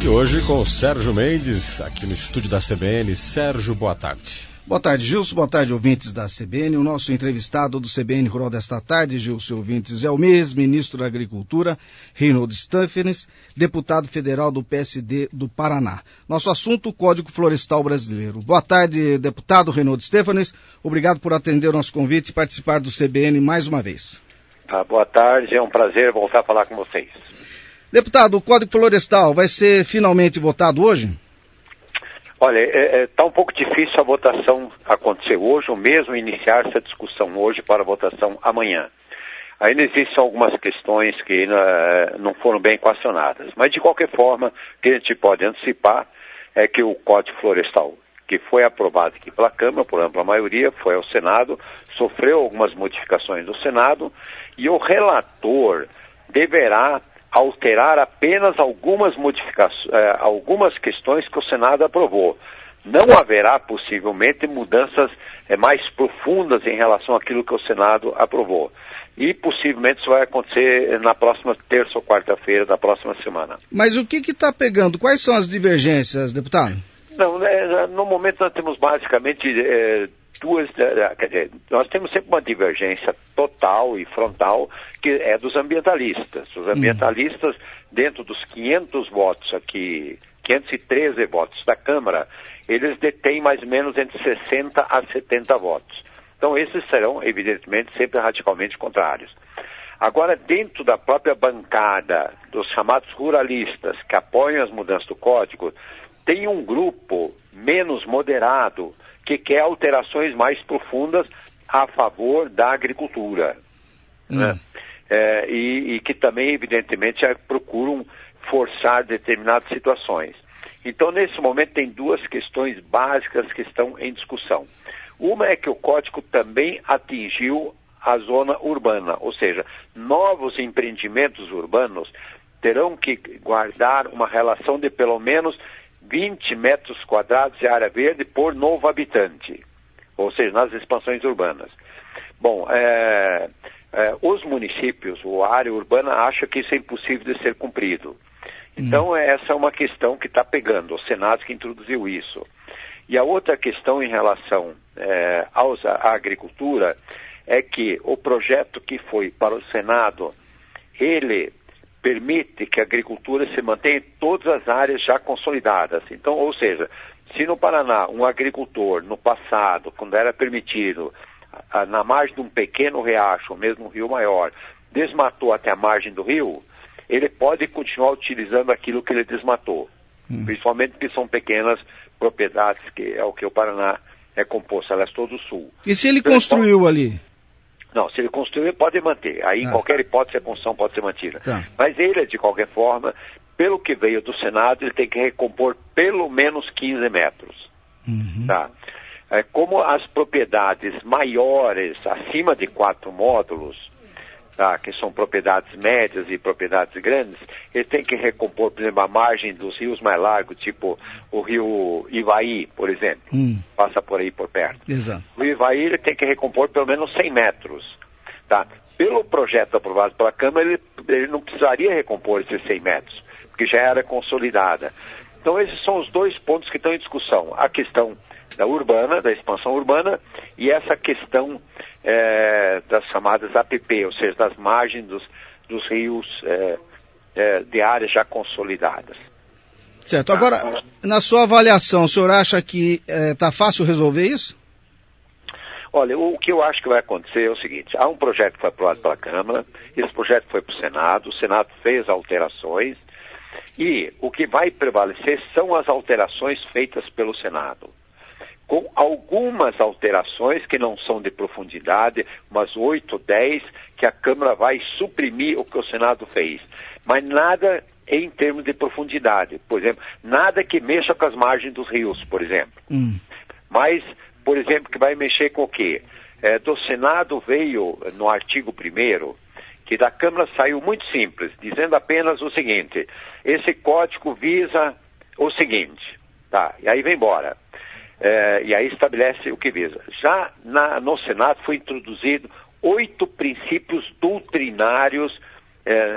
E hoje com o Sérgio Mendes, aqui no estúdio da CBN. Sérgio, boa tarde. Boa tarde, Gilson. Boa tarde, ouvintes da CBN. O nosso entrevistado do CBN Rural desta tarde, Gilson, ouvintes, é o ex-ministro da Agricultura, Reinhold Stephens, deputado federal do PSD do Paraná. Nosso assunto, o Código Florestal Brasileiro. Boa tarde, deputado Reinhold Stephens. Obrigado por atender o nosso convite e participar do CBN mais uma vez. Boa tarde, é um prazer voltar a falar com vocês. Deputado, o Código Florestal vai ser finalmente votado hoje? Olha, está um pouco difícil a votação acontecer hoje, ou mesmo iniciar essa discussão hoje para a votação amanhã. Ainda existem algumas questões que não foram bem equacionadas, mas de qualquer forma, o que a gente pode antecipar é que o Código Florestal, que foi aprovado aqui pela Câmara, por ampla maioria, foi ao Senado, sofreu algumas modificações do Senado, e o relator deverá alterar apenas algumas modificações, algumas questões que o Senado aprovou. Não haverá, possivelmente, mudanças mais profundas em relação àquilo que o Senado aprovou. E, possivelmente, isso vai acontecer na próxima terça ou quarta-feira da próxima semana. Mas o que está pegando? Quais são as divergências, deputado? Não, no momento nós temos basicamente duas, quer dizer, nós temos sempre uma divergência total e frontal, que é dos ambientalistas. Os ambientalistas, dentro dos 500 votos aqui, 513 votos da Câmara, eles detêm mais ou menos entre 60 a 70 votos. Então esses serão, evidentemente, sempre radicalmente contrários. Agora, dentro da própria bancada dos chamados ruralistas, que apoiam as mudanças do Código, tem um grupo menos moderado que quer alterações mais profundas a favor da agricultura. Né? E que também, evidentemente, procuram forçar determinadas situações. Então, nesse momento, tem duas questões básicas que estão em discussão. Uma é que o Código também atingiu a zona urbana, ou seja, novos empreendimentos urbanos terão que guardar uma relação de pelo menos 20 metros quadrados de área verde por novo habitante, ou seja, nas expansões urbanas. Bom, os municípios, a área urbana, acha que isso é impossível de ser cumprido. Então, essa é uma questão que está pegando, o Senado que introduziu isso. E a outra questão em relação à agricultura é que o projeto que foi para o Senado, ele permite que a agricultura se mantenha em todas as áreas já consolidadas. Então, ou seja, se no Paraná um agricultor, no passado, quando era permitido, na margem de um pequeno riacho, ou mesmo um rio maior, desmatou até a margem do rio, ele pode continuar utilizando aquilo que ele desmatou. Principalmente que são pequenas propriedades, que é o que o Paraná é composto, aliás, todo o sul. E se ele construiu ali? Não, se ele construir, pode manter. Aí, em qualquer hipótese, a construção pode ser mantida. Tá. Mas ele, de qualquer forma, pelo que veio do Senado, ele tem que recompor pelo menos 15 metros. Tá? Como as propriedades maiores, acima de 4 módulos, tá, que são propriedades médias e propriedades grandes, ele tem que recompor, por exemplo, a margem dos rios mais largos, tipo o rio Ivaí, por exemplo, passa por aí por perto. Exato. O Ivaí ele tem que recompor pelo menos 100 metros. Tá? Pelo projeto aprovado pela Câmara, ele não precisaria recompor esses 100 metros, porque já era consolidada. Então esses são os dois pontos que estão em discussão. A questão da urbana, da expansão urbana, e essa questão das chamadas APP, ou seja, das margens dos rios de áreas já consolidadas. Certo. Agora, na sua avaliação, o senhor acha que está fácil resolver isso? Olha, o que eu acho que vai acontecer é o seguinte: há um projeto que foi aprovado pela Câmara, esse projeto foi para o Senado fez alterações, e o que vai prevalecer são as alterações feitas pelo Senado, com algumas alterações que não são de profundidade, umas 8, 10, que a Câmara vai suprimir o que o Senado fez. Mas nada em termos de profundidade. Por exemplo, nada que mexa com as margens dos rios, por exemplo. Mas, por exemplo, que vai mexer com o quê? Do Senado veio, no artigo 1º, que da Câmara saiu muito simples, dizendo apenas o seguinte: esse código visa o seguinte, tá? E aí vem embora. E aí estabelece o que visa. Já no Senado foi introduzido 8 princípios doutrinários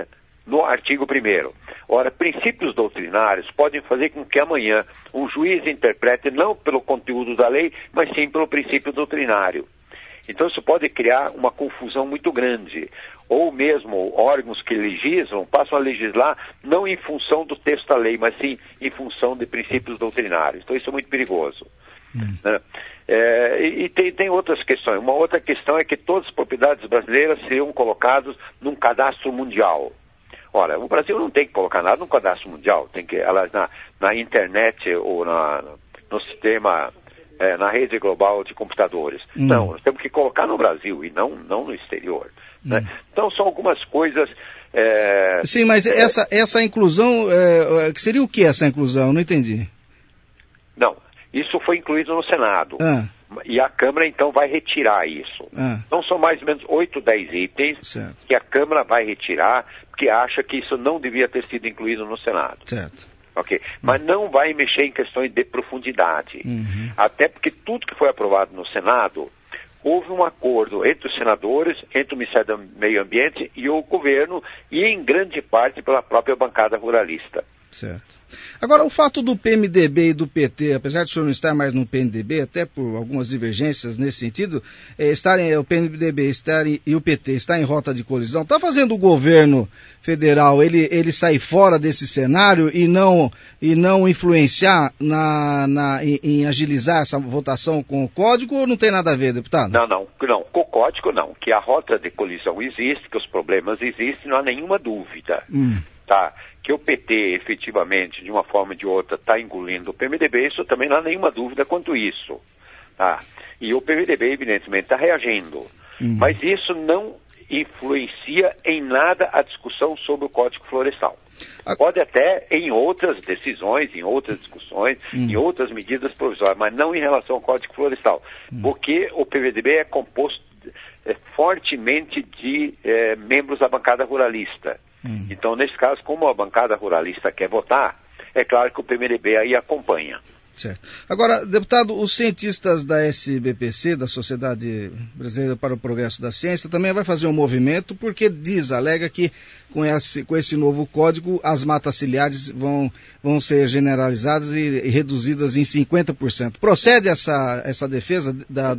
no artigo 1º. Ora, princípios doutrinários podem fazer com que amanhã um juiz interprete não pelo conteúdo da lei, mas sim pelo princípio doutrinário. Então isso pode criar uma confusão muito grande. Ou mesmo órgãos que legislam passam a legislar não em função do texto da lei, mas sim em função de princípios doutrinários. Então isso é muito perigoso. Né? E tem outras questões. Uma outra questão é que todas as propriedades brasileiras seriam colocadas num cadastro mundial. Ora, o Brasil não tem que colocar nada no cadastro mundial, tem que elas na internet ou no sistema, na rede global de computadores. Não, nós temos que colocar no Brasil e não no exterior. Né? Então são algumas coisas... Sim, mas essa inclusão, que seria o que essa inclusão? Não entendi. Não, isso foi incluído no Senado. E a Câmara, então, vai retirar isso. Então, são mais ou menos 8, 10 itens que a Câmara vai retirar, porque acha que isso não devia ter sido incluído no Senado. Certo. Okay? Mas não vai mexer em questões de profundidade. Até porque tudo que foi aprovado no Senado, houve um acordo entre os senadores, entre o Ministério do Meio Ambiente e o governo, e em grande parte pela própria bancada ruralista. Certo. Agora, o fato do PMDB e do PT, apesar de o senhor não estar mais no PMDB, até por algumas divergências nesse sentido, o PMDB e o PT estar em rota de colisão, está fazendo o governo federal ele sair fora desse cenário e não influenciar em agilizar essa votação com o código, ou não tem nada a ver, deputado? Não, com o código não, que a rota de colisão existe, que os problemas existem, não há nenhuma dúvida, tá? Que o PT, efetivamente, de uma forma ou de outra, está engolindo o PMDB, isso também não há nenhuma dúvida quanto isso. Tá? E o PMDB, evidentemente, está reagindo. Mas isso não influencia em nada a discussão sobre o Código Florestal. Pode até em outras decisões, em outras discussões, em outras medidas provisórias, mas não em relação ao Código Florestal. Porque o PMDB é composto fortemente de membros da bancada ruralista. Então, nesse caso, como a bancada ruralista quer votar, é claro que o PMDB aí acompanha. Certo. Agora, deputado, os cientistas da SBPC, da Sociedade Brasileira para o Progresso da Ciência, também vai fazer um movimento, porque alega que com esse novo código, as matas ciliares vão ser generalizadas e reduzidas em 50%. Procede essa defesa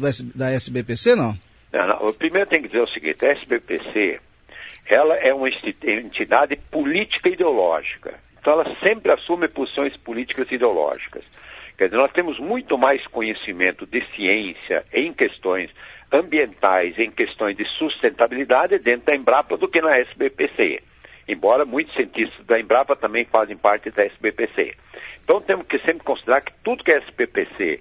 da SBPC, não? Não, primeiro tem que dizer o seguinte, a SBPC... ela é uma entidade política ideológica. Então ela sempre assume posições políticas ideológicas. Quer dizer, nós temos muito mais conhecimento de ciência em questões ambientais, em questões de sustentabilidade dentro da Embrapa do que na SBPC. Embora muitos cientistas da Embrapa também fazem parte da SBPC. Então temos que sempre considerar que tudo que a SBPC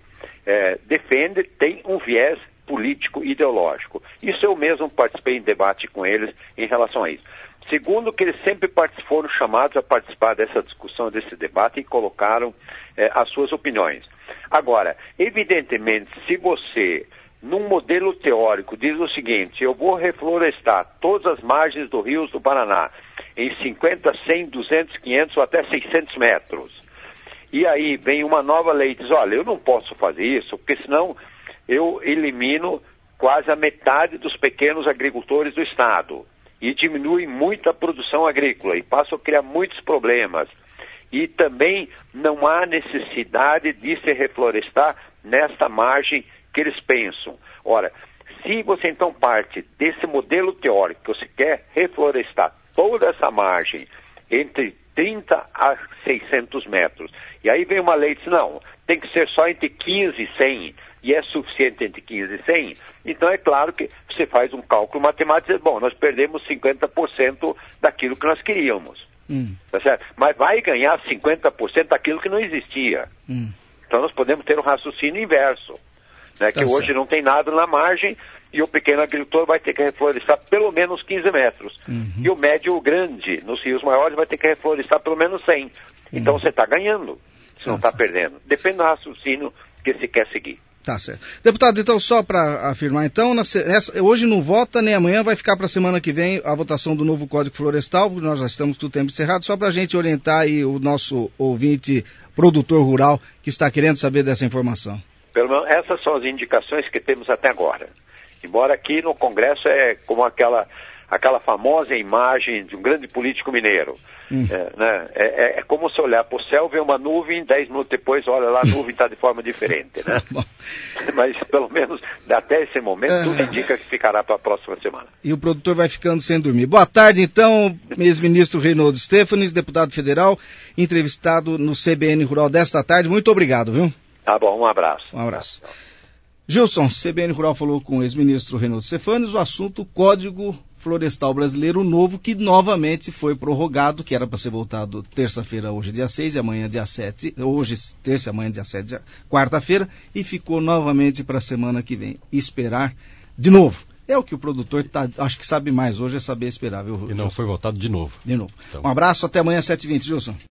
defende tem um viés político ideológico. Isso eu mesmo participei em debate com eles em relação a isso. Segundo, que eles sempre foram chamados a participar dessa discussão, desse debate e colocaram as suas opiniões. Agora, evidentemente, se você, num modelo teórico, diz o seguinte, eu vou reflorestar todas as margens do Rio do Paraná em 50, 100, 200, 500 ou até 600 metros, e aí vem uma nova lei e diz, olha, eu não posso fazer isso, porque senão eu elimino quase a metade dos pequenos agricultores do estado e diminui muito a produção agrícola e passo a criar muitos problemas. E também não há necessidade de se reflorestar nesta margem que eles pensam. Ora, se você então parte desse modelo teórico que você quer reflorestar toda essa margem entre 30 a 600 metros, e aí vem uma lei e diz, não, tem que ser só entre 15 e 100, e é suficiente entre 15 e 100, então é claro que você faz um cálculo matemático e diz, bom, nós perdemos 50% daquilo que nós queríamos. Tá certo? Mas vai ganhar 50% daquilo que não existia. Então nós podemos ter um raciocínio inverso, né, que hoje não tem nada na margem e o pequeno agricultor vai ter que reflorestar pelo menos 15 metros. E o médio ou grande, nos rios maiores, vai ter que reflorestar pelo menos 100. Então você está ganhando, você não está perdendo. Depende do raciocínio que se quer seguir. Tá certo. Deputado, então, só para afirmar, então, hoje não vota, nem amanhã, vai ficar para a semana que vem a votação do novo Código Florestal, porque nós já estamos com o tempo encerrado, só para a gente orientar aí o nosso ouvinte, produtor rural, que está querendo saber dessa informação. Pelo menos essas são as indicações que temos até agora. Embora aqui no Congresso é como aquela aquela famosa imagem de um grande político mineiro. É como se olhar para o céu, ver uma nuvem, 10 minutos depois, olha lá, a nuvem está de forma diferente, né? Mas, pelo menos, até esse momento, tudo indica que ficará para a próxima semana. E o produtor vai ficando sem dormir. Boa tarde, então, ex-ministro Reinaldo Stefanes, deputado federal, entrevistado no CBN Rural desta tarde. Muito obrigado, viu? Tá bom, um abraço. Um abraço. Gilson, CBN Rural falou com o ex-ministro Reinaldo Stefanes o assunto Código Florestal Brasileiro Novo, que novamente foi prorrogado, que era para ser votado terça-feira, hoje dia 6, e amanhã dia 7, hoje terça, amanhã dia 7, quarta-feira, e ficou novamente para a semana que vem. Esperar de novo. É o que o produtor acho que sabe mais hoje, é saber esperar, viu, Gilson? E não foi votado de novo. De novo. Então. Um abraço, até amanhã, 7h20, Gilson.